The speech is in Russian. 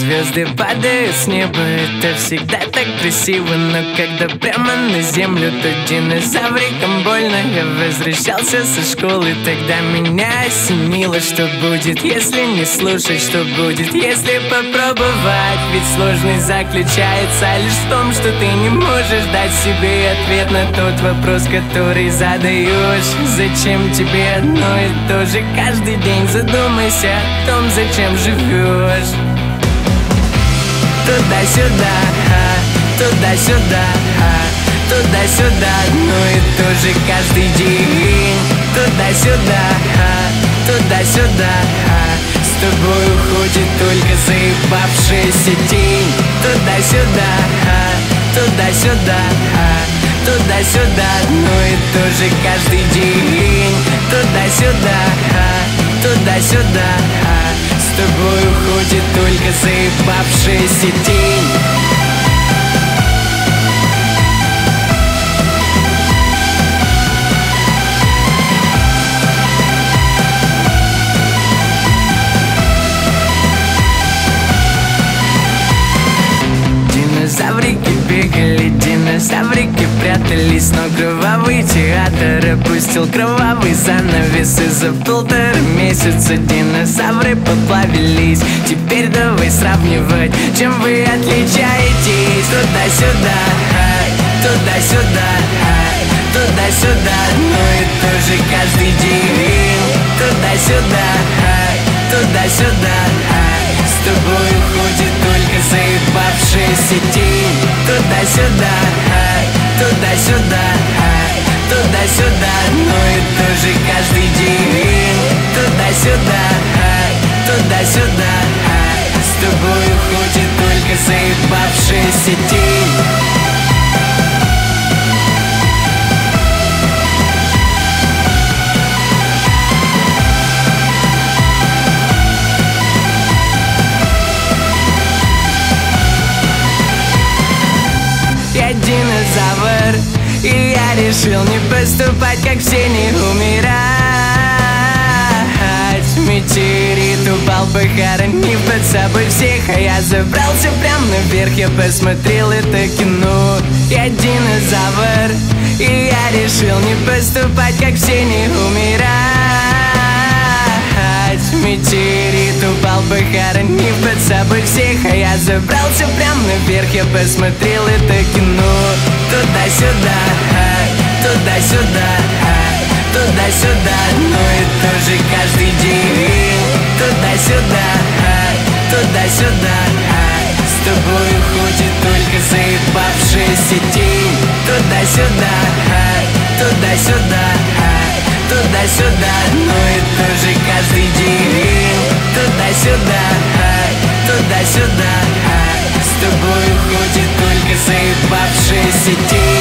звезды падают с неба, это всегда так красиво. Но когда прямо на землю, то динозаврикам больно. Я возвращался со школы, тогда меня осенило, что будет, если не слушать, что будет, если попробовать. Ведь сложность заключается лишь в том, что ты не можешь дать себе ответ на тот вопрос, который задаешь. Зачем тебе одно и то же каждый день? Задумайся о том, зачем живешь. Туда-сюда, туда-сюда, туда-сюда, одно и то же каждый день. Туда-сюда, туда-сюда, с тобой уходит только заебавшаяся тень. Туда-сюда, туда-сюда, туда-сюда, одно и то же каждый день. Туда-сюда, туда-сюда, с тобой уходит только заебавшаяся тень. Динозаврики бегали, динозаврики прятались, но кровавый театр опустил кровавый занавес. И за 1,5 месяца динозавры поплавились. Теперь давай сравнивать, чем вы отличаетесь. Туда-сюда, туда-сюда, туда-сюда, одно и то же каждый день. Туда-сюда, туда-сюда, с тобой уходит только заебавшаяся тень. Туда-сюда, туда-сюда, туда-сюда, одно и то же каждый день. Туда-сюда, туда-сюда, с тобой уходит только заебавшаяся тень. Я динозавр, и я решил не поступать, как все, не умирать. Метеорит упал, похоронив под собой всех, а я забрался прям наверх, я посмотрел это кино. Я динозавр, и я решил не поступать, как все, не умирать. Метеорит упал, похоронив под собой всех, а я забрался прям наверх, я посмотрел это кино. Туда-сюда, туда-сюда, туда-сюда, одно и то же каждый день. Туда-сюда, туда-сюда, с тобой уходит только заебавшаяся тень. Туда-сюда, туда-сюда, туда-сюда, одно и то же каждый день. Туда-сюда, туда-сюда, с тобой уходит только заебавшаяся тень.